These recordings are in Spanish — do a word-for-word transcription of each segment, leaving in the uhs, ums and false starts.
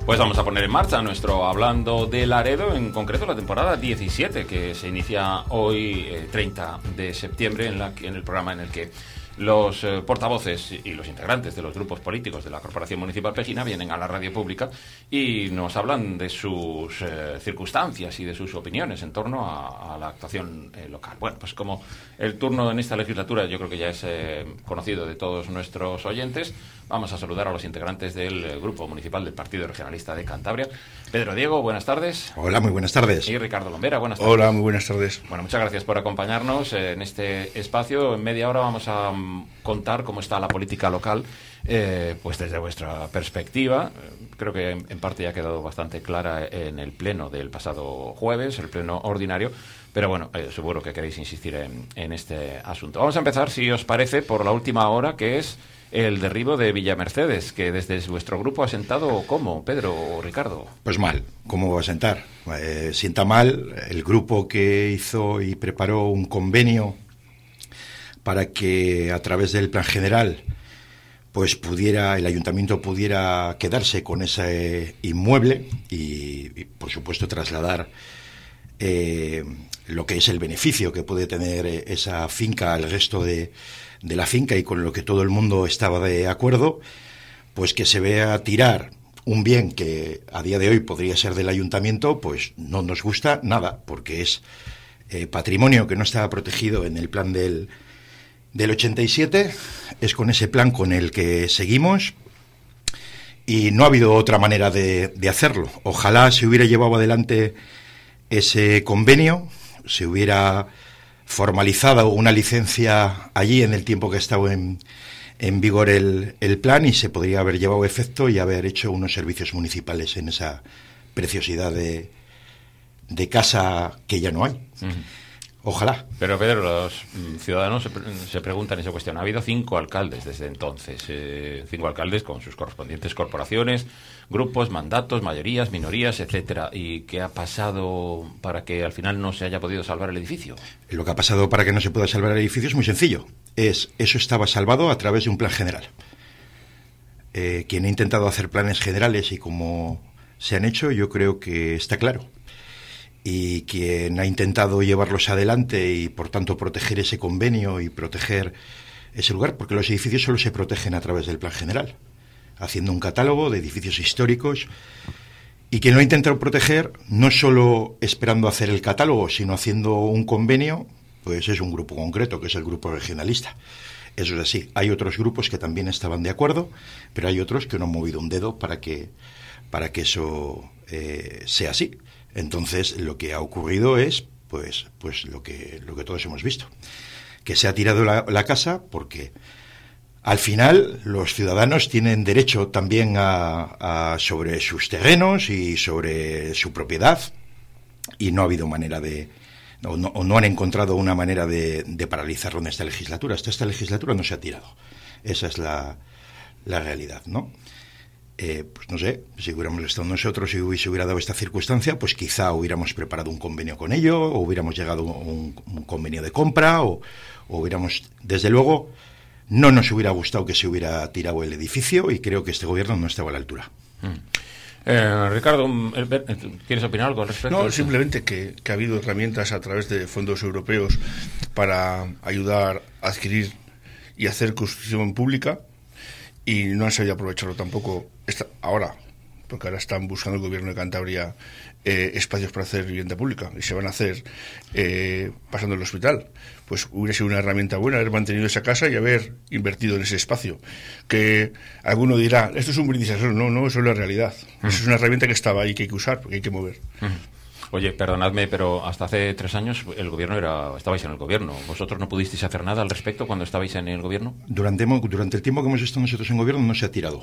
Pues vamos a poner en marcha nuestro Hablando de Laredo, en concreto la temporada diecisiete, que se inicia hoy, eh, treinta de septiembre, en, la, en el programa en el que los eh, portavoces y los integrantes de los grupos políticos de la Corporación Municipal Pejina vienen a la radio pública y nos hablan de sus eh, circunstancias y de sus opiniones en torno a, a la actuación eh, local. Bueno, pues como el turno en esta legislatura yo creo que ya es eh, conocido de todos nuestros oyentes, vamos a saludar a los integrantes del eh, Grupo Municipal del Partido Regionalista de Cantabria. Pedro Diego, buenas tardes. Hola, muy buenas tardes. Y Ricardo Lombera, buenas tardes. Hola, muy buenas tardes. Bueno, muchas gracias por acompañarnos en este espacio. En media hora vamos a um, contar cómo está la política local, eh, pues desde vuestra perspectiva. Creo que en, en parte ya ha quedado bastante clara en el pleno del pasado jueves, el pleno ordinario, pero bueno, eh, seguro que queréis insistir en, en este asunto. Vamos a empezar, si os parece, por la última hora, que es el derribo de Villamercedes, que desde vuestro grupo ha sentado, ¿cómo, Pedro o Ricardo? Pues mal, ¿cómo va a sentar? Eh, sienta mal el grupo que hizo y preparó un convenio para que a través del plan general pues pudiera, el ayuntamiento pudiera quedarse con ese inmueble y, y por supuesto trasladar eh, lo que es el beneficio que puede tener esa finca al resto de de la finca, y con lo que todo el mundo estaba de acuerdo, pues que se vea tirar un bien que a día de hoy podría ser del ayuntamiento, pues no nos gusta nada, porque es eh, patrimonio que no estaba protegido en el plan del, del ochenta y siete, es con ese plan con el que seguimos, y no ha habido otra manera de, de hacerlo. Ojalá se hubiera llevado adelante ese convenio, se hubiera formalizada una licencia allí en el tiempo que ha estado en, en vigor el, el plan, y se podría haber llevado a efecto y haber hecho unos servicios municipales en esa preciosidad de, de casa que ya no hay. Uh-huh. Ojalá. Pero Pedro, los ciudadanos se, se preguntan esa cuestión. Ha habido cinco alcaldes desde entonces, eh, cinco alcaldes con sus correspondientes corporaciones, grupos, mandatos, mayorías, minorías, etcétera. ¿Y qué ha pasado para que al final no se haya podido salvar el edificio? Lo que ha pasado para que no se pueda salvar el edificio es muy sencillo. Es eso estaba salvado a través de un plan general. Eh, quien ha intentado hacer planes generales y como se han hecho, yo creo que está claro. Y quien ha intentado llevarlos adelante y por tanto proteger ese convenio y proteger ese lugar, porque los edificios solo se protegen a través del plan general, haciendo un catálogo de edificios históricos, y quien lo ha intentado proteger no solo esperando hacer el catálogo, sino haciendo un convenio, pues es un grupo concreto, que es el grupo regionalista. Eso es así. Hay otros grupos que también estaban de acuerdo, pero hay otros que no han movido un dedo para que, para que eso eh, sea así. Entonces lo que ha ocurrido es pues pues lo que lo que todos hemos visto, que se ha tirado la, la casa, porque al final los ciudadanos tienen derecho también a, a sobre sus terrenos y sobre su propiedad, y no ha habido manera de o no, o no han encontrado una manera de, de paralizarlo en esta legislatura. Hasta esta legislatura no se ha tirado. Esa es la, la realidad, ¿no? Eh, pues no sé, si hubiéramos estado nosotros y se hubiera dado esta circunstancia, pues quizá hubiéramos preparado un convenio con ello, o hubiéramos llegado a un, un convenio de compra, o, o hubiéramos, desde luego, no nos hubiera gustado que se hubiera tirado el edificio, y creo que este gobierno no estaba a la altura. Mm. Eh, Ricardo, ¿quieres opinar algo al respecto? No, simplemente que, que ha habido herramientas a través de fondos europeos para ayudar a adquirir y hacer construcción pública, y no han sabido aprovecharlo tampoco esta, ahora, porque ahora están buscando el gobierno de Cantabria eh, espacios para hacer vivienda pública, y se van a hacer eh, pasando el hospital. Pues hubiera sido una herramienta buena haber mantenido esa casa y haber invertido en ese espacio. Que alguno dirá, esto es un brindis al sol. No, no, eso es la realidad. Uh-huh. Eso es una herramienta que estaba ahí, que hay que usar, porque hay que mover. Uh-huh. Oye, perdonadme, pero hasta hace tres años el gobierno era, estabais en el gobierno. ¿Vosotros no pudisteis hacer nada al respecto cuando estabais en el gobierno? Durante, durante el tiempo que hemos estado nosotros en gobierno no se ha tirado.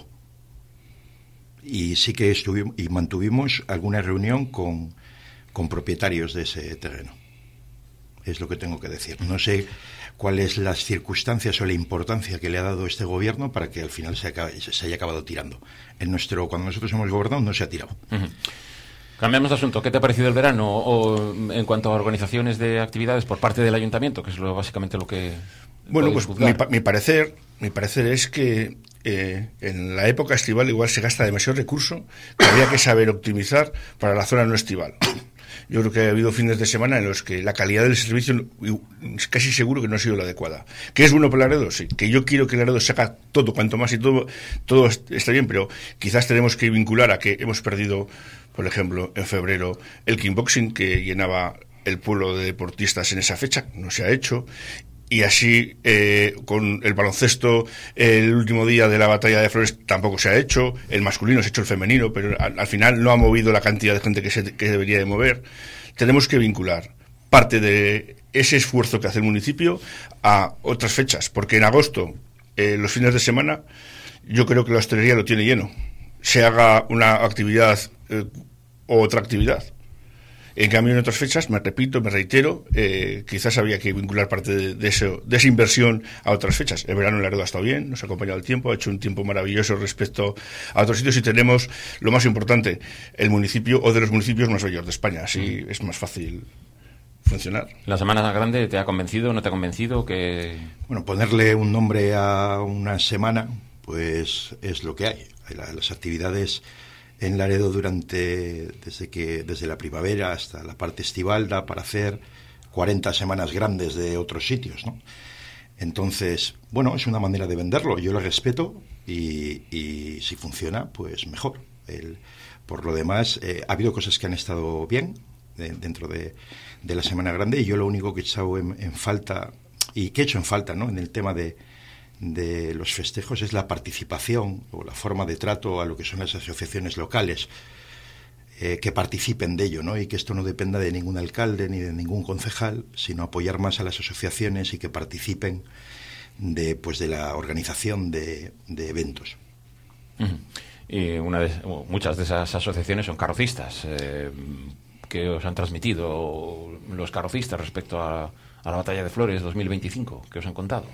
Y sí que estuvimos y mantuvimos alguna reunión con, con propietarios de ese terreno. Es lo que tengo que decir. No sé cuáles las circunstancias o la importancia que le ha dado este gobierno para que al final se, acabe, se haya acabado tirando. En nuestro, cuando nosotros hemos gobernado no se ha tirado. Uh-huh. Cambiamos de asunto. ¿Qué te ha parecido el verano? O en cuanto a organizaciones de actividades por parte del ayuntamiento, que es lo, básicamente lo que... Bueno, pues mi, mi parecer mi parecer es que eh, en la época estival igual se gasta demasiado recurso que habría que saber optimizar para la zona no estival. Yo creo que ha habido fines de semana en los que la calidad del servicio casi seguro que no ha sido la adecuada. ¿Que es bueno para Laredo? Sí. Que yo quiero que Laredo se haga todo, cuanto más y todo, todo está bien, pero quizás tenemos que vincular a que hemos perdido, por ejemplo, en febrero, el kickboxing que llenaba el pueblo de deportistas en esa fecha, no se ha hecho. Y así, eh, con el baloncesto, el último día de la batalla de Flores tampoco se ha hecho, el masculino se ha hecho el femenino, pero al, al final no ha movido la cantidad de gente que, se, que debería de mover. Tenemos que vincular parte de ese esfuerzo que hace el municipio a otras fechas, porque en agosto, eh, los fines de semana, yo creo que la hostelería lo tiene lleno. Se haga una actividad eh, o otra actividad. En cambio, en otras fechas, me repito, me reitero, eh, quizás había que vincular parte de, de, eso, de esa inversión a otras fechas. El verano en Laredo ha estado bien, nos ha acompañado el tiempo, ha hecho un tiempo maravilloso respecto a otros sitios y tenemos, lo más importante, el municipio o de los municipios más bellos de España. Así mm. es más fácil funcionar. ¿La Semana Grande te ha convencido, no te ha convencido? Que Bueno, ponerle un nombre a una semana, pues es lo que hay. Las actividades en Laredo durante desde que desde la primavera hasta la parte estival da para hacer cuarenta semanas grandes de otros sitios, ¿no? Entonces, bueno, es una manera de venderlo, yo lo respeto y, y si funciona, pues mejor. El, por lo demás, eh, ha habido cosas que han estado bien de, dentro de, de la Semana Grande y yo lo único que he echado en, en falta y que he hecho en falta, ¿no?, en el tema de de los festejos es la participación o la forma de trato a lo que son las asociaciones locales, eh, que participen de ello, ¿no? Y que esto no dependa de ningún alcalde ni de ningún concejal, sino apoyar más a las asociaciones y que participen de, pues, de la organización de, de eventos. Uh-huh. Y una de, muchas de esas asociaciones son carrocistas. Eh, ¿Qué os han transmitido los carrocistas respecto a, a la Batalla de Flores dos mil veinticinco? ¿Qué os han contado?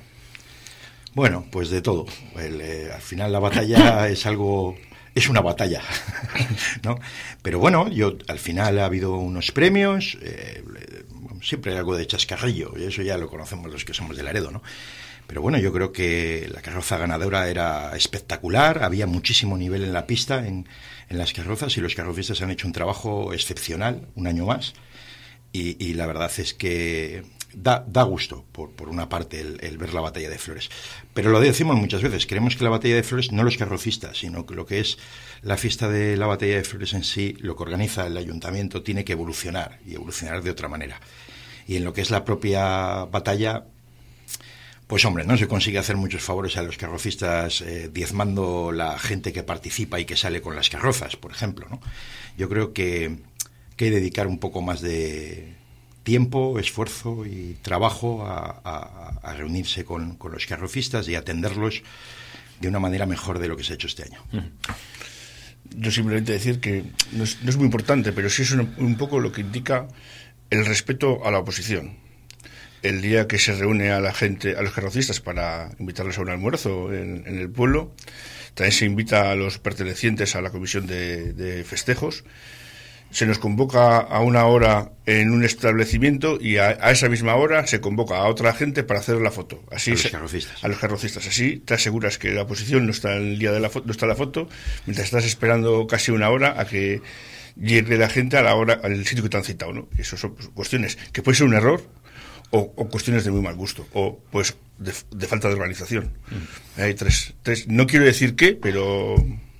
Bueno, pues de todo. El, eh, al final la batalla es algo, es una batalla, ¿no? Pero bueno, yo al final ha habido unos premios, eh, siempre hay algo de chascarrillo, y eso ya lo conocemos los que somos de Laredo, ¿no? Pero bueno, yo creo que la carroza ganadora era espectacular, había muchísimo nivel en la pista, en, en las carrozas, y los carrocistas han hecho un trabajo excepcional, un año más, y, y la verdad es que Da, da gusto, por, por una parte, el, el ver la Batalla de Flores. Pero lo decimos muchas veces, creemos que la Batalla de Flores, no los carrocistas, sino que lo que es la fiesta de la Batalla de Flores en sí, lo que organiza el ayuntamiento, tiene que evolucionar, y evolucionar de otra manera. Y en lo que es la propia batalla, pues hombre, no se consigue hacer muchos favores a los carrocistas eh, diezmando la gente que participa y que sale con las carrozas, por ejemplo, ¿no? Yo creo que, que hay que dedicar un poco más de tiempo, esfuerzo y trabajo a, a, a reunirse con, con los carrocistas y atenderlos de una manera mejor de lo que se ha hecho este año. Yo simplemente decir que no es, no es muy importante, pero sí es un, un poco lo que indica el respeto a la oposición. El día que se reúne a la gente, a los carrocistas, para invitarles a un almuerzo en, en el pueblo, también se invita a los pertenecientes a la comisión de, de festejos. Se nos convoca a una hora en un establecimiento y a, a esa misma hora se convoca a otra gente para hacer la foto. Así a los se, carrocistas. A los carrocistas. Así te aseguras que la oposición no está el día de la foto, no está la foto, mientras estás esperando casi una hora a que llegue la gente a la hora, al sitio que te han citado, ¿no? Eso son cuestiones que puede ser un error o, o cuestiones de muy mal gusto o pues de, de falta de organización. Mm. Hay tres, tres. No quiero decir qué, pero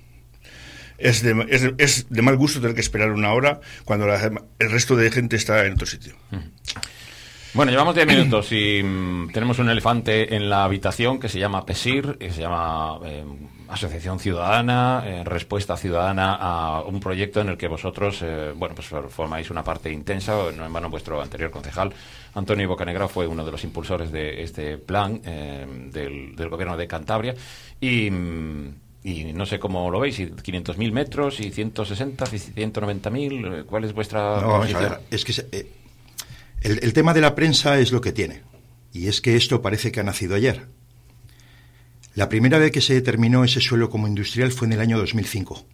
Es de, es, de, es de mal gusto tener que esperar una hora cuando la, el resto de gente está en otro sitio. Bueno, llevamos diez minutos y mmm, tenemos un elefante en la habitación que se llama PESIR, que se llama eh, Asociación Ciudadana, eh, Respuesta Ciudadana a un proyecto en el que vosotros, eh, bueno, pues formáis una parte intensa. No en vano vuestro anterior concejal, Antonio Bocanegra, fue uno de los impulsores de este plan eh, del, del gobierno de Cantabria y... Mmm, Y no sé cómo lo veis, si quinientos mil metros, y ciento sesenta, y ciento noventa mil, ¿cuál es vuestra no, vamos a ver, es que se, eh, el, el tema de la prensa es lo que tiene, y es que esto parece que ha nacido ayer. La primera vez que se determinó ese suelo como industrial fue en el año dos mil cinco,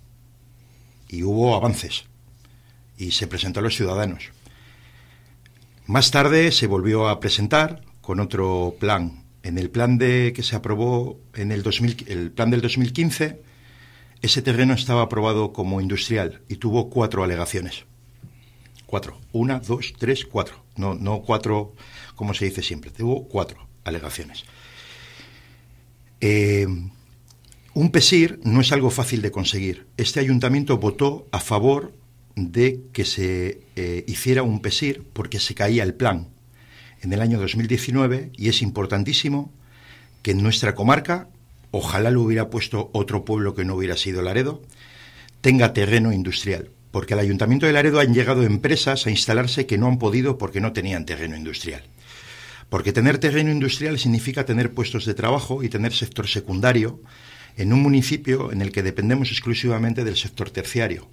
y hubo avances, y se presentó a los ciudadanos. Más tarde se volvió a presentar con otro plan en el plan de que se aprobó en el dos mil, el plan del dos mil quince, ese terreno estaba aprobado como industrial y tuvo cuatro alegaciones. Cuatro. Una, dos, tres, cuatro. No, no cuatro, como se dice siempre. Tuvo cuatro alegaciones. Eh, un PESIR no es algo fácil de conseguir. Este ayuntamiento votó a favor de que se eh, hiciera un PESIR porque se caía el plan en el año dos mil diecinueve, y es importantísimo que en nuestra comarca, ojalá lo hubiera puesto otro pueblo que no hubiera sido Laredo, tenga terreno industrial, porque al Ayuntamiento de Laredo han llegado empresas a instalarse que no han podido porque no tenían terreno industrial. Porque tener terreno industrial significa tener puestos de trabajo y tener sector secundario en un municipio en el que dependemos exclusivamente del sector terciario,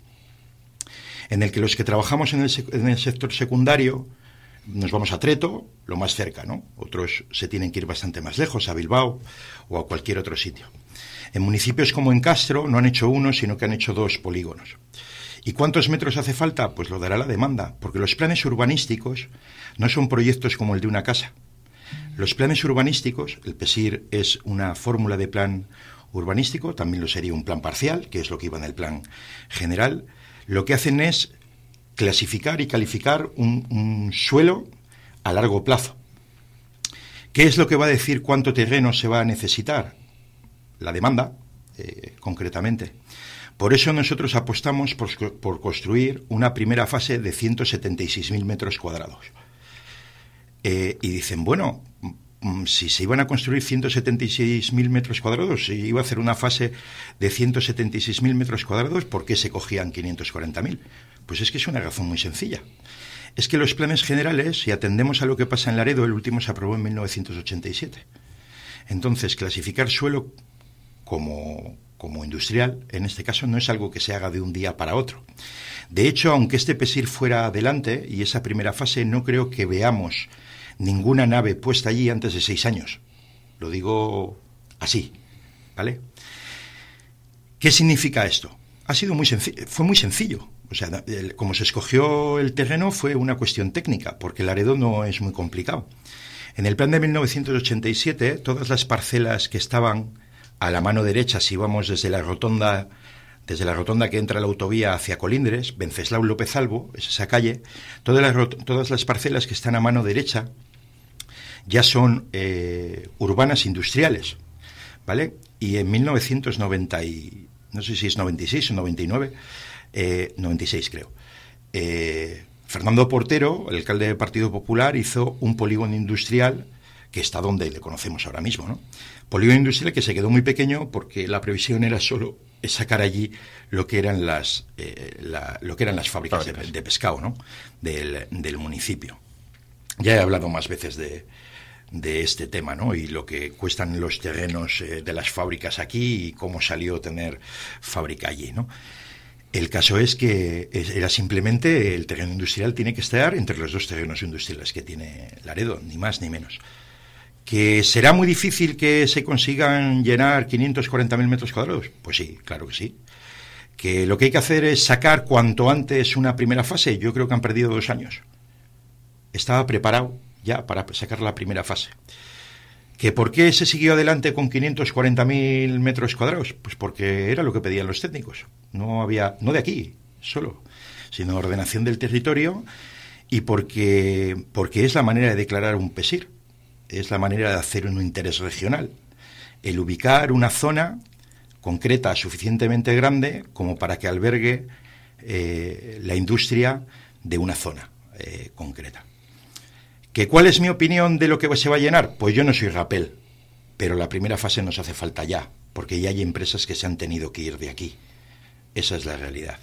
en el que los que trabajamos en el, sec- en el sector secundario nos vamos a Treto, lo más cerca, ¿no? Otros se tienen que ir bastante más lejos, a Bilbao o a cualquier otro sitio. En municipios como en Castro no han hecho uno, sino que han hecho dos polígonos. ¿Y cuántos metros hace falta? Pues lo dará la demanda, porque los planes urbanísticos no son proyectos como el de una casa. Los planes urbanísticos, el PESIR es una fórmula de plan urbanístico, también lo sería un plan parcial, que es lo que iba en el plan general, lo que hacen es clasificar y calificar un, un suelo a largo plazo. ¿Qué es lo que va a decir cuánto terreno se va a necesitar? La demanda, eh, concretamente. Por eso nosotros apostamos por, por construir una primera fase de ciento setenta y seis mil metros cuadrados. Eh, y dicen, bueno, si se iban a construir ciento setenta y seis mil metros cuadrados, si iba a hacer una fase de ciento setenta y seis mil metros cuadrados, ¿por qué se cogían quinientos cuarenta mil? Pues es que es una razón muy sencilla. Es que los planes generales, si atendemos a lo que pasa en Laredo, el último se aprobó en mil novecientos ochenta y siete. Entonces, clasificar suelo como, como industrial, en este caso, no es algo que se haga de un día para otro. De hecho, aunque este PESIR fuera adelante, y esa primera fase, no creo que veamos ninguna nave puesta allí antes de seis años. Lo digo así, ¿vale? ¿Qué significa esto? Ha sido muy sencillo, fue muy sencillo. O sea, el, como se escogió el terreno fue una cuestión técnica, porque Laredo no es muy complicado. En el plan de mil novecientos ochenta y siete, todas las parcelas que estaban a la mano derecha, si vamos desde la rotonda, desde la rotonda que entra a la autovía hacia Colindres, Venceslao López Albo, es esa calle, todas las, todas las parcelas que están a mano derecha ya son eh, urbanas industriales, ¿vale? Y en mil novecientos noventa, y, no sé si es noventa y seis o noventa y nueve, eh, noventa y seis creo, eh, Fernando Portero, el alcalde del Partido Popular, hizo un polígono industrial que está donde le conocemos ahora mismo, ¿no? Polígono industrial que se quedó muy pequeño porque la previsión era solo sacar allí lo que eran las eh, la, lo que eran las fábricas, fábricas. De, de pescado, ¿no? del, del municipio. Ya he hablado más veces de, de este tema, ¿no? Y lo que cuestan los terrenos eh, de las fábricas aquí y cómo salió tener fábrica allí, ¿no? El caso es que era simplemente el terreno industrial tiene que estar entre los dos terrenos industriales que tiene Laredo, ni más ni menos. ¿Que será muy difícil que se consigan llenar quinientos cuarenta mil metros cuadrados? Pues sí, claro que sí. ¿Que lo que hay que hacer es sacar cuanto antes una primera fase? Yo creo que han perdido dos años. Estaba preparado ya para sacar la primera fase. ¿Que por qué se siguió adelante con quinientos cuarenta mil metros cuadrados? Pues porque era lo que pedían los técnicos. No había, no de aquí solo, sino ordenación del territorio, y porque, porque es la manera de declarar un PESIR. Es la manera de hacer un interés regional, el ubicar una zona concreta suficientemente grande como para que albergue eh, la industria de una zona eh, concreta. ¿Que cuál es mi opinión de lo que se va a llenar? Pues yo no soy rapel, pero la primera fase nos hace falta ya, porque ya hay empresas que se han tenido que ir de aquí. Esa es la realidad.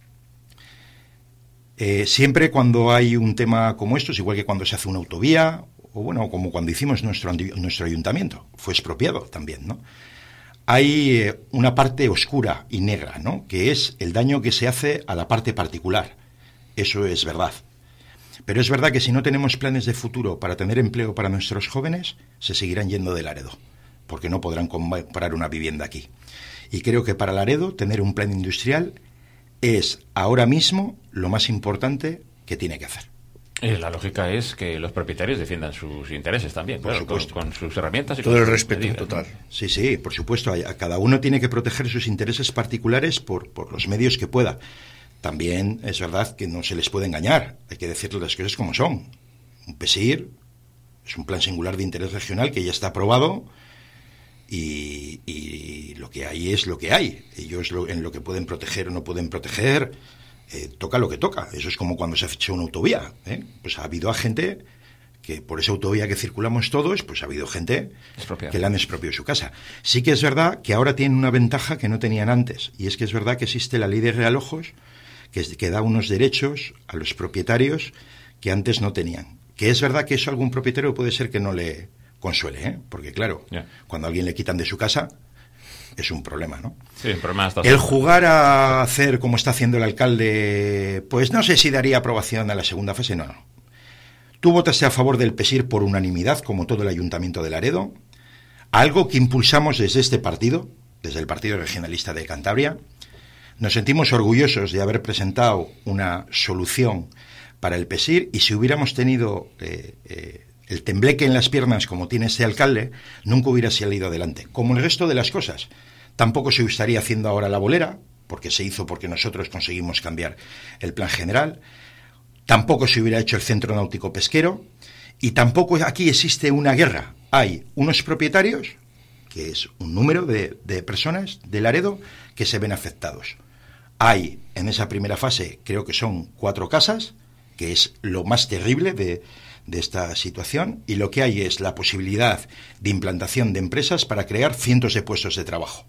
Eh, siempre cuando hay un tema como esto, es igual que cuando se hace una autovía, o bueno, como cuando hicimos nuestro, nuestro ayuntamiento, fue expropiado también, ¿no? Hay eh, una parte oscura y negra, ¿no? Que es el daño que se hace a la parte particular. Eso es verdad. Pero es verdad que si no tenemos planes de futuro para tener empleo para nuestros jóvenes, se seguirán yendo de Laredo, porque no podrán comprar una vivienda aquí. Y creo que para Laredo tener un plan industrial es ahora mismo lo más importante que tiene que hacer. Eh, la lógica es que los propietarios defiendan sus intereses también, por claro, supuesto. Con, con sus herramientas y todo con el sus respeto medidas, total. ¿no? Sí, sí, por supuesto. A cada uno tiene que proteger sus intereses particulares por, por los medios que pueda. También es verdad que no se les puede engañar. Hay que decirles las cosas como son. Un PESIR es un plan singular de interés regional que ya está aprobado y, y lo que hay es lo que hay. Ellos lo, en lo que pueden proteger o no pueden proteger, eh, toca lo que toca. Eso es como cuando se ha hecho una autovía, ¿eh? Pues ha habido a gente que por esa autovía que circulamos todos, pues ha habido gente Expropiar. que le han expropiado su casa. Sí que es verdad que ahora tienen una ventaja que no tenían antes, y es que es verdad que existe la ley de realojos que, es, que da unos derechos a los propietarios que antes no tenían. Que es verdad que eso a algún propietario puede ser que no le consuele, ¿eh? Porque claro, yeah. cuando a alguien le quitan de su casa es un problema, ¿no? Sí, el problema está el jugar a hacer como está haciendo el alcalde, pues no sé si daría aprobación a la segunda fase, no, no. Tú votaste a favor del PESIR por unanimidad, como todo el Ayuntamiento de Laredo, algo que impulsamos desde este partido, desde el Partido Regionalista de Cantabria. Nos sentimos orgullosos de haber presentado una solución para el PESIR, y si hubiéramos tenido eh, eh, el tembleque en las piernas como tiene este alcalde, nunca hubiera salido adelante. Como el resto de las cosas. Tampoco se estaría haciendo ahora la bolera, porque se hizo porque nosotros conseguimos cambiar el plan general. Tampoco se hubiera hecho el centro náutico pesquero, y tampoco aquí existe una guerra. Hay unos propietarios, que es un número de, de personas de Laredo, que se ven afectados. Hay, en esa primera fase, creo que son cuatro casas, que es lo más terrible de, de esta situación, y lo que hay es la posibilidad de implantación de empresas para crear cientos de puestos de trabajo.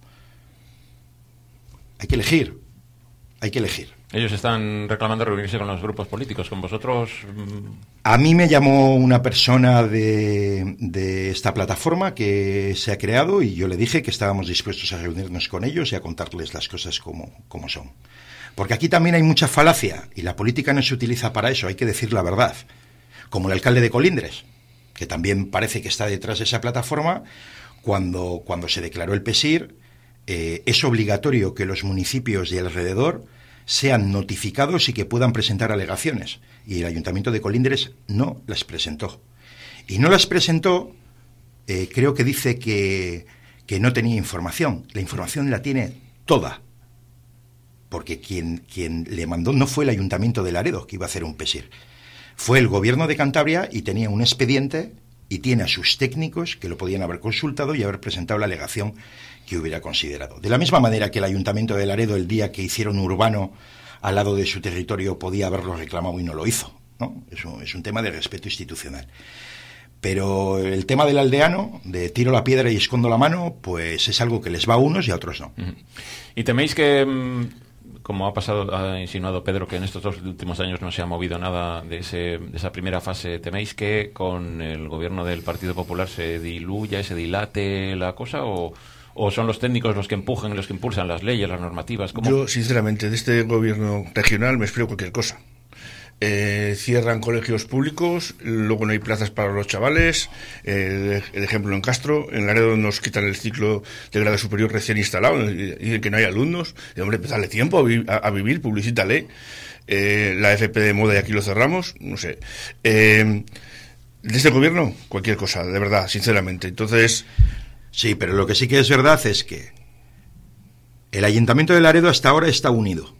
Hay que elegir, hay que elegir. Ellos están reclamando reunirse con los grupos políticos, con vosotros. A mí me llamó una persona de, de esta plataforma que se ha creado, y yo le dije que estábamos dispuestos a reunirnos con ellos y a contarles las cosas como, como son. Porque aquí también hay mucha falacia, y la política no se utiliza para eso, hay que decir la verdad. Como el alcalde de Colindres, que también parece que está detrás de esa plataforma. Cuando, cuando se declaró el PESIR, eh, es obligatorio que los municipios de alrededor sean notificados y que puedan presentar alegaciones. Y el Ayuntamiento de Colindres no las presentó. Y no las presentó, eh, creo que dice que, que no tenía información. La información la tiene toda. Porque quien, quien le mandó no fue el Ayuntamiento de Laredo, que iba a hacer un PESIR. Fue el Gobierno de Cantabria, y tenía un expediente y tiene a sus técnicos que lo podían haber consultado y haber presentado la alegación que hubiera considerado. De la misma manera que el Ayuntamiento de Laredo, el día que hicieron urbano al lado de su territorio, podía haberlo reclamado y no lo hizo, ¿no? Es un, es un tema de respeto institucional. Pero el tema del aldeano, de tiro la piedra y escondo la mano, pues es algo que les va a unos y a otros no. Uh-huh. ¿Y teméis que, como ha pasado, ha insinuado Pedro, que en estos dos últimos años no se ha movido nada de, ese, de esa primera fase, teméis que con el gobierno del Partido Popular se diluya, se dilate la cosa, o, o son los técnicos los que empujan, los que impulsan las leyes, las normativas? ¿Cómo? Yo, sinceramente, de este gobierno regional me espero cualquier cosa. Eh, cierran colegios públicos, luego no hay plazas para los chavales. Eh, el ejemplo en Castro, en Laredo nos quitan el ciclo de grado superior recién instalado, y dicen que no hay alumnos. Y, hombre, pues dale tiempo a, vi- a, a vivir, publicítale. Eh, la F P de moda, y aquí lo cerramos, no sé. Eh, de este gobierno, cualquier cosa, de verdad, sinceramente. Entonces, Sí, pero lo que sí que es verdad es que el Ayuntamiento de Laredo hasta ahora está unido.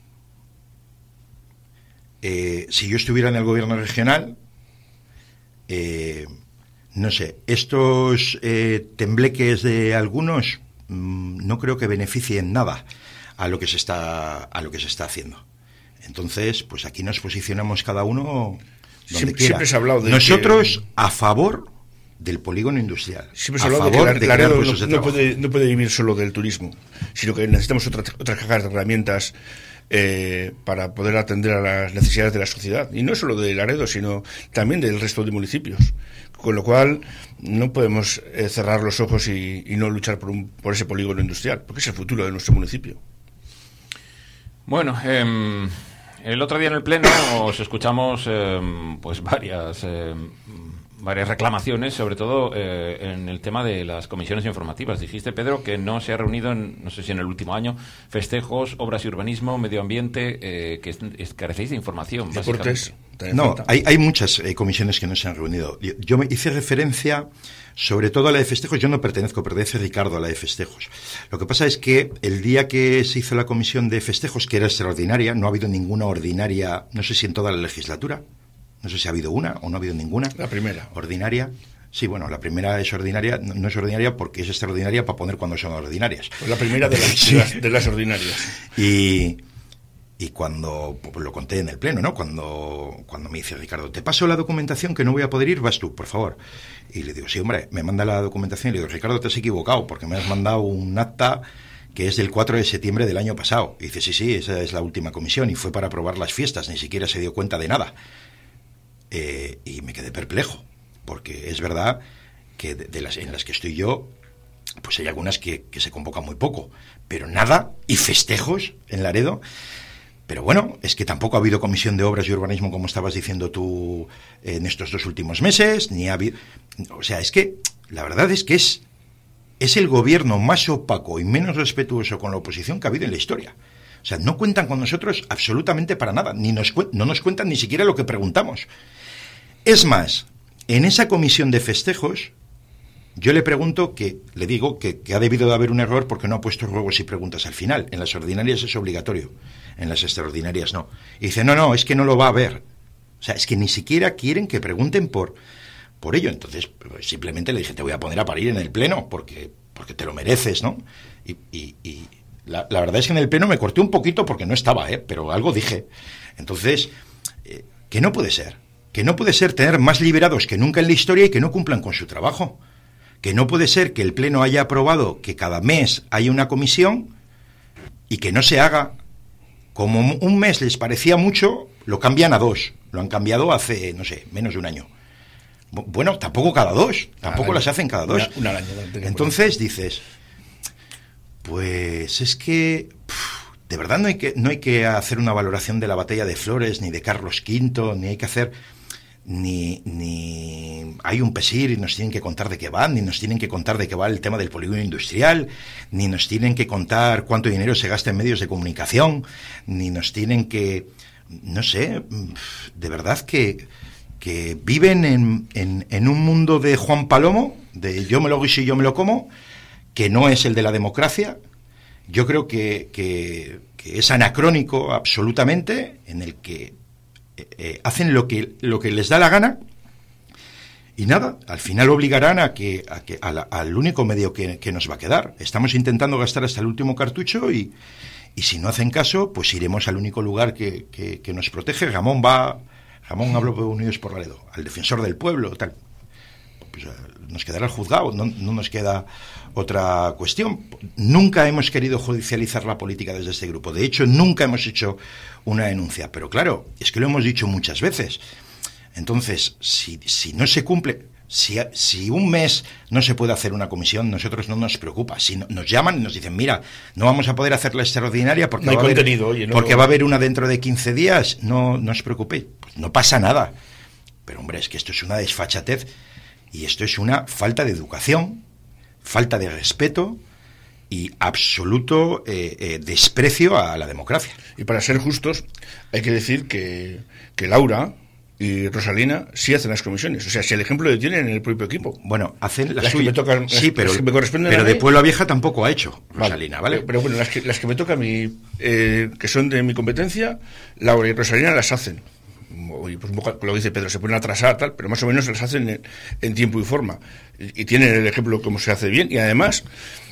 Eh, si yo estuviera en el gobierno regional, eh, no sé, estos eh, tembleques de algunos mmm, no creo que beneficien nada a lo que se está a lo que se está haciendo. Entonces, pues aquí nos posicionamos cada uno donde siempre, quiera. siempre se ha hablado de Nosotros que, a favor del polígono industrial. siempre se ha a hablado favor de que de crear Laredo puestos no, de no trabajo. puede, no puede vivir solo del turismo, sino que necesitamos otra, otras cajas de herramientas eh, para poder atender a las necesidades de la sociedad. Y no solo de Laredo, sino también del resto de municipios. Con lo cual, no podemos eh, cerrar los ojos y, y no luchar por, un, por ese polígono industrial, porque es el futuro de nuestro municipio. Bueno, eh, el otro día en el Pleno os escuchamos eh, pues varias... Eh, varias reclamaciones, sobre todo eh, en el tema de las comisiones informativas. Dijiste, Pedro, que no se ha reunido, en, no sé si en el último año, festejos, obras y urbanismo, medio ambiente, eh, que es, es, carecéis de información, Deportes. básicamente. tener No, en cuenta. hay, hay muchas eh, comisiones que no se han reunido. Yo, yo me hice referencia sobre todo a la de festejos. Yo no pertenezco, pertenece Ricardo a la de festejos. Lo que pasa es que el día que se hizo la comisión de festejos, que era extraordinaria, no ha habido ninguna ordinaria, no sé si en toda la legislatura, no sé si ha habido una o no ha habido ninguna. La primera. Ordinaria. Sí, bueno, la primera es ordinaria, no, no es ordinaria porque es extraordinaria para poner cuando son ordinarias. Pues la primera de las, Sí. de las, de las ordinarias. Y, y cuando, pues lo conté en el pleno, ¿no? Cuando, cuando me dice Ricardo, te paso la documentación que no voy a poder ir, vas tú, por favor. Y le digo, sí, hombre, me manda la documentación y le digo, Ricardo, te has equivocado porque me has mandado un acta que es del cuatro de septiembre del año pasado. Y dice, sí, sí, esa es la última comisión y fue para aprobar las fiestas, ni siquiera se dio cuenta de nada. Eh, y me quedé perplejo, porque es verdad que de, de las en las que estoy yo, pues hay algunas que, que se convocan muy poco, pero nada, y festejos en Laredo. Pero bueno, es que tampoco ha habido comisión de obras y urbanismo, como estabas diciendo tú, en estos dos últimos meses, ni ha habido... O sea, es que la verdad es que es, es el gobierno más opaco y menos respetuoso con la oposición que ha habido en la historia. O sea, no cuentan con nosotros absolutamente para nada, ni nos no nos cuentan ni siquiera lo que preguntamos. Es más, en esa comisión de festejos, yo le pregunto que, le digo que, que ha debido de haber un error porque no ha puesto ruegos y preguntas al final. En las ordinarias es obligatorio, en las extraordinarias no. Y dice, no, no, es que no lo va a haber. O sea, es que ni siquiera quieren que pregunten por, por ello. Entonces, pues, simplemente le dije, te voy a poner a parir en el pleno porque, porque te lo mereces, ¿no? Y, y, y la, la verdad es que en el pleno me corté un poquito porque no estaba, ¿eh? Pero algo dije. Entonces, eh, que no puede ser. Que no puede ser tener más liberados que nunca en la historia y que no cumplan con su trabajo. Que no puede ser que el Pleno haya aprobado que cada mes haya una comisión y que no se haga. Como un mes les parecía mucho, lo cambian a dos. Lo han cambiado hace, no sé, menos de un año. Bueno, tampoco cada dos. Tampoco las hacen cada dos. Una, una al año, Entonces dices, pues es que... Pff, de verdad no hay que no hay que hacer una valoración de la batalla de Flores, ni de Carlos quinto, ni hay que hacer... Ni, ni hay un PESIR y nos tienen que contar de qué van, ni nos tienen que contar de qué va el tema del polígono industrial, ni nos tienen que contar cuánto dinero se gasta en medios de comunicación, ni nos tienen que, no sé, de verdad que, que viven en, en, en un mundo de Juan Palomo, de yo me lo guiso y yo me lo como, que no es el de la democracia. Yo creo que, que, que es anacrónico absolutamente, en el que Eh, hacen lo que lo que les da la gana y nada, al final obligarán a que, a que a la, al único medio que, que nos va a quedar. Estamos intentando gastar hasta el último cartucho y, y si no hacen caso, pues iremos al único lugar que, que, que nos protege. Ramón va, Ramón habló de Unidos por Laredo, al defensor del pueblo, tal. Pues nos quedará el juzgado, no, no nos queda otra cuestión. Nunca hemos querido judicializar la política desde este grupo. De hecho, nunca hemos hecho una denuncia. Pero claro, es que lo hemos dicho muchas veces. Entonces, si, si no se cumple, si, si un mes no se puede hacer una comisión, nosotros no nos preocupa. Si no, nos llaman y nos dicen, mira, no vamos a poder hacer la extraordinaria porque, no hay va, a contenido, haber, oye, no, porque no. va a haber una dentro de quince días. No, no os preocupéis. Pues no pasa nada. Pero hombre, es que esto es una desfachatez y esto es una falta de educación, falta de respeto y absoluto eh, eh, desprecio a la democracia. Y para ser justos, hay que decir que, que Laura y Rosalina sí hacen las comisiones. O sea, si el ejemplo lo tienen en el propio equipo. Bueno, hacen las, las que me tocan, sí, las, pero, las que me corresponden pero a de mí, Puebla Vieja tampoco ha hecho Rosalina, ¿vale? Pero, pero bueno, las que, las que me tocan a mí, eh, que son de mi competencia, Laura y Rosalina las hacen. Y pues lo dice Pedro, se pueden atrasar, tal, pero más o menos las hacen en, en tiempo y forma. Y, y tienen el ejemplo cómo se hace bien. Y además,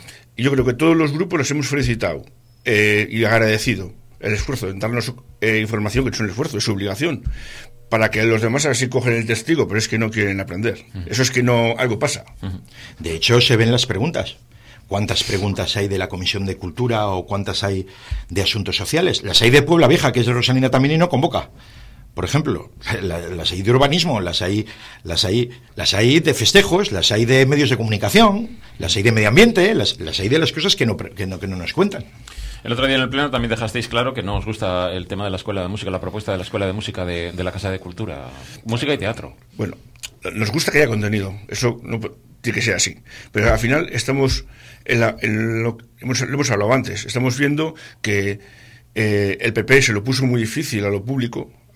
yo creo que todos los grupos les hemos felicitado eh, y agradecido el esfuerzo en darnos eh, información, que es un esfuerzo, es su obligación, para que los demás así cogen el testigo, pero es que no quieren aprender. Uh-huh. Eso es que no, algo pasa. Uh-huh. De hecho, se ven las preguntas. ¿Cuántas preguntas hay de la Comisión de Cultura o cuántas hay de Asuntos Sociales? Las hay de Puebla Vieja, que es de Rosalina también, y no convoca. Por ejemplo, las hay de urbanismo, las hay, las hay, las hay de festejos, las hay de medios de comunicación, las hay de medio ambiente, las, las hay de las cosas que no, que no, que no nos cuentan. El otro día en el pleno también dejasteis claro que no os gusta el tema de la escuela de música, la propuesta de la escuela de música de, de la Casa de Cultura, música y teatro. Bueno, nos gusta que haya contenido, eso no tiene que ser así, pero al final estamos en, la, en lo, hemos, lo hemos hablado antes, estamos viendo que eh, el P P se lo puso muy difícil a lo público,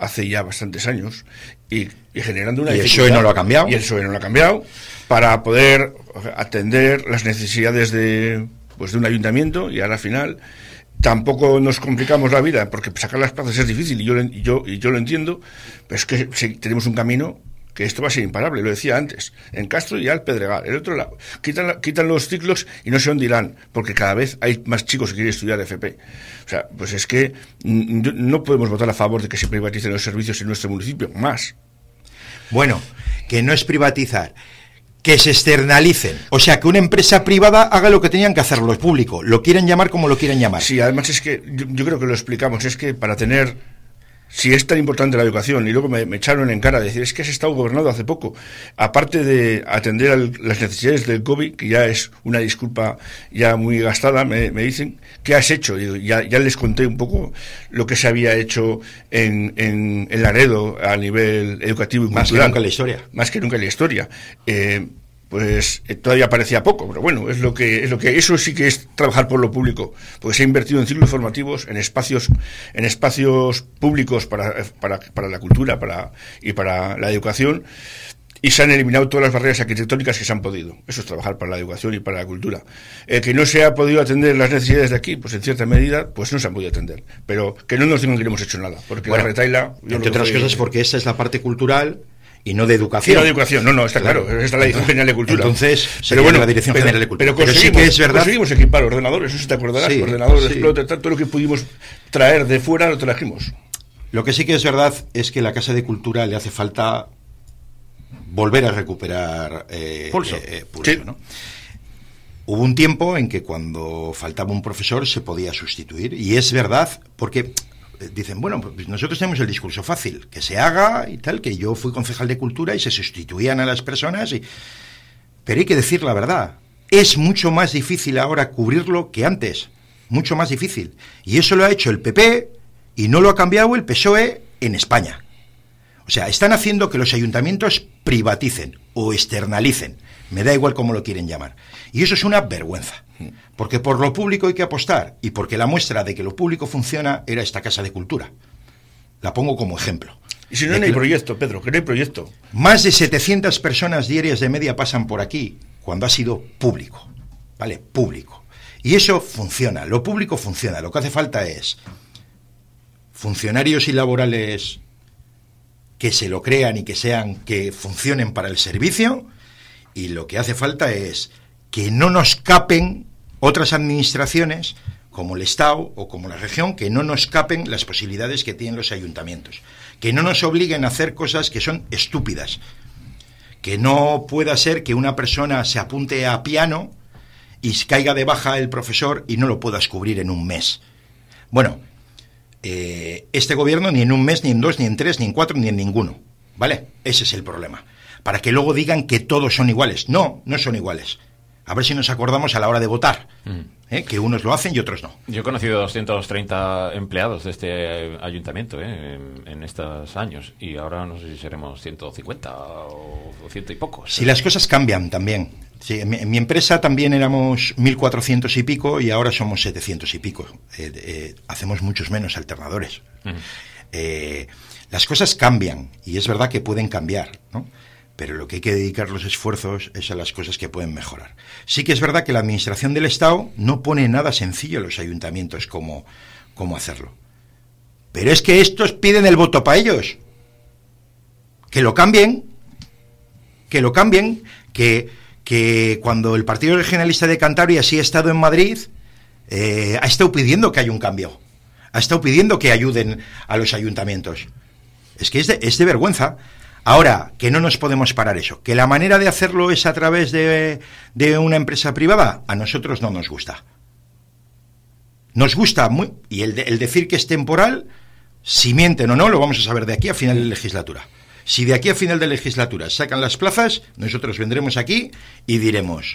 hace ya bastantes años, y, y generando una y el P S O E no lo ha cambiado. Y el P S O E no lo ha cambiado, para poder atender las necesidades de, pues, de un ayuntamiento, y ahora al final tampoco nos complicamos la vida, porque sacar las plazas es difícil, y yo, y yo, y yo lo entiendo, pero es que si tenemos un camino que esto va a ser imparable, lo decía antes, en Castro y al Pedregal, el otro lado, quitan, quitan los ciclos y no sé dónde irán, porque cada vez hay más chicos que quieren estudiar F P. O sea, pues es que no podemos votar a favor de que se privaticen los servicios en nuestro municipio, más. Bueno, que no es privatizar, que se externalicen, o sea, que una empresa privada haga lo que tenían que hacer los públicos, lo quieren llamar como lo quieren llamar. Sí, además es que, yo, yo creo que lo explicamos, es que para tener... Si es tan importante la educación, y luego me, me echaron en cara de decir, es que has estado gobernado hace poco, aparte de atender a las necesidades del COVID, que ya es una disculpa ya muy gastada, me, me dicen, ¿qué has hecho? Y ya, ya les conté un poco lo que se había hecho en, en, en Laredo a nivel educativo y cultural. Más que nunca en la historia. Más que nunca en la historia. Eh, pues eh, todavía parecía poco, pero bueno, es lo que es lo que eso sí que es trabajar por lo público, porque se ha invertido en ciclos formativos, en espacios en espacios públicos para para, para la cultura, para y para la educación, y se han eliminado todas las barreras arquitectónicas que se han podido. Eso es trabajar para la educación y para la cultura. Eh, que no se ha podido atender las necesidades de aquí, pues en cierta medida, pues no se han podido atender. Pero que no nos digan que no hemos hecho nada, porque bueno, la retaila... Entre otras cosas, porque esa es la parte cultural... Y no de educación. Y no de educación, no, no, está claro. claro. Esta es la Dirección General de Cultura. Entonces, pero bueno, la Dirección pero, General de Cultura. Pero, pero, pero sí que es verdad. Conseguimos equipar ordenadores, eso te acordarás. Sí, ordenadores, sí. explote, todo lo que pudimos traer de fuera lo trajimos. Lo que sí que es verdad es que la Casa de Cultura le hace falta volver a recuperar eh, pulso. Eh, eh, pulso, sí. ¿no? Hubo un tiempo en que cuando faltaba un profesor se podía sustituir. Y es verdad, porque... Dicen, bueno, pues nosotros tenemos el discurso fácil, que se haga y tal, que yo fui concejal de cultura y se sustituían a las personas, y... pero hay que decir la verdad, es mucho más difícil ahora cubrirlo que antes, mucho más difícil, y eso lo ha hecho el P P y no lo ha cambiado el P S O E en España. O sea, están haciendo que los ayuntamientos privaticen o externalicen, me da igual cómo lo quieren llamar, y eso es una vergüenza. Porque por lo público hay que apostar, y porque la muestra de que lo público funciona era esta Casa de Cultura. La pongo como ejemplo. Y si no, no hay proyecto, Pedro, que no hay proyecto. Más de setecientas personas diarias de media pasan por aquí cuando ha sido público, ¿vale? Público. Y eso funciona, lo público funciona. Lo que hace falta es funcionarios y laborales que se lo crean y que sean, que funcionen para el servicio, y lo que hace falta es que no nos capen otras administraciones, como el Estado o como la región, que no nos capen las posibilidades que tienen los ayuntamientos, que no nos obliguen a hacer cosas que son estúpidas, que no pueda ser que una persona se apunte a piano y caiga de baja el profesor y no lo puedas cubrir en un mes. Bueno, eh, este gobierno ni en un mes, ni en dos, ni en tres, ni en cuatro, ni en ninguno, ¿vale? Ese es el problema. Para que luego digan que todos son iguales. No, no son iguales. A ver si nos acordamos a la hora de votar, ¿eh? Que unos lo hacen y otros no. Yo he conocido doscientos treinta empleados de este ayuntamiento ¿eh? en, en estos años, y ahora no sé si seremos ciento cincuenta o ciento y pocos. Si las cosas cambian también. Sí, en, mi, en mi empresa también éramos mil cuatrocientos y pico y ahora somos setecientos y pico. Eh, eh, hacemos muchos menos alternadores. Uh-huh. Eh, las cosas cambian y es verdad que pueden cambiar, ¿no? Pero lo que hay que dedicar los esfuerzos es a las cosas que pueden mejorar. Sí que es verdad que la administración del Estado no pone nada sencillo a los ayuntamientos cómo, cómo hacerlo. Pero es que estos piden el voto para ellos. Que lo cambien, que lo cambien, que, que cuando el Partido Regionalista de Cantabria sí ha estado en Madrid, eh, ha estado pidiendo que haya un cambio. Ha estado pidiendo que ayuden a los ayuntamientos. Es que es de, es de vergüenza. Ahora, que no nos podemos parar eso, que la manera de hacerlo es a través de, de una empresa privada, a nosotros no nos gusta. Nos gusta muy, y el, de, el decir que es temporal, si mienten o no, lo vamos a saber de aquí a final de legislatura. Si de aquí a final de legislatura sacan las plazas, nosotros vendremos aquí y diremos,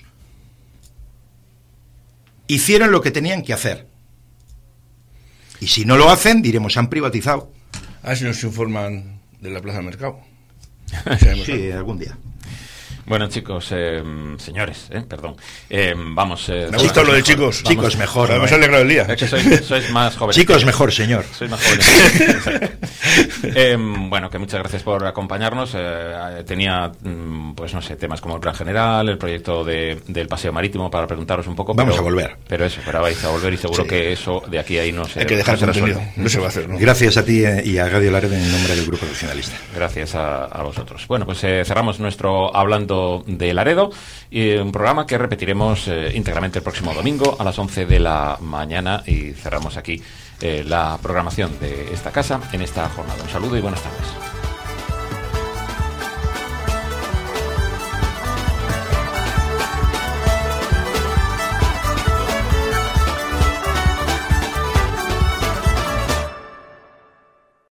hicieron lo que tenían que hacer. Y si no lo hacen, diremos, han privatizado. A ver si nos informan de la Plaza Mercado. Sí, algún día. Bueno, chicos, eh, señores, eh, perdón. Eh, vamos. Eh, Me gusta lo de chicos. Vamos, chicos, mejor. Además, ¿no? me ha alegrado el día. Es que sois, sois más jóvenes. Chicos, mejor, señor. Sois más jóvenes. eh, bueno, que muchas gracias por acompañarnos. Eh, tenía, pues no sé, temas como el plan general, el proyecto de, del paseo marítimo para preguntaros un poco. Vamos pero, a volver. Pero eso, pero vais a volver y seguro Sí. que eso de aquí a ahí no se Hay que dejar no se contenido. resuelve. No se va a hacer, ¿no? Gracias a ti y a Radio Laredo en nombre del Grupo Regionalista. Gracias a, a vosotros. Bueno, pues eh, cerramos nuestro Hablando de Laredo, y un programa que repetiremos eh, íntegramente el próximo domingo a las once de la mañana, y cerramos aquí eh, la programación de esta casa en esta jornada. Un saludo y buenas tardes.